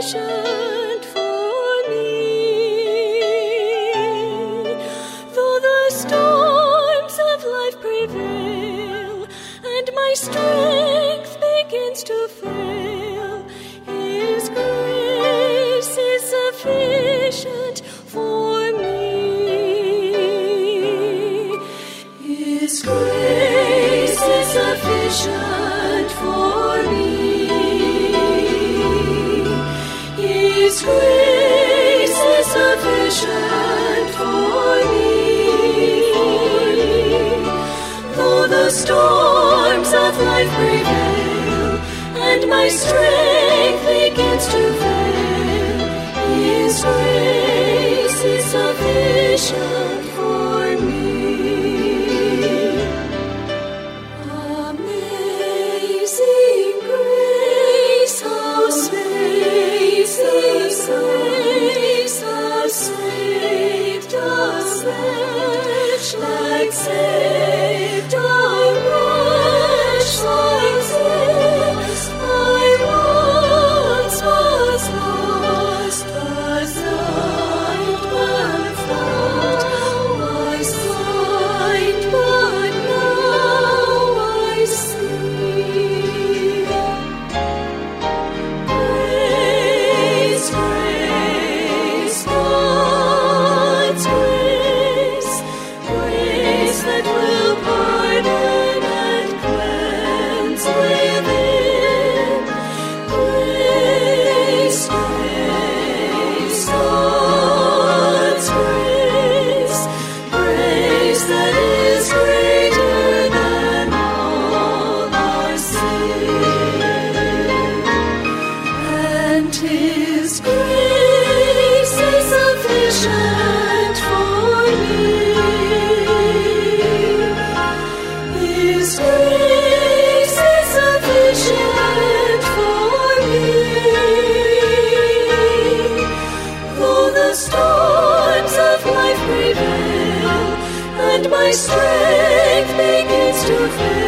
sufficient for me. Though the storms of life prevail and my strength begins to fail, His grace is sufficient for me. His grace is sufficient for me. His grace is sufficient for me. Though the storms of life prevail and my strength begins to fail, His grace is sufficient for me. Amazing grace, how sweet the grace has saved us wretch like saved a wretch like this. I once was lost, but found. Was blind, but now I see. Grace, grace, God's grace, grace that will pardon and cleanse within. Grace, grace, God's grace, grace that is greater than all our sin. And His grace is sufficient for me. His grace is sufficient for me. Though the storms of life prevail and my strength begins to fail,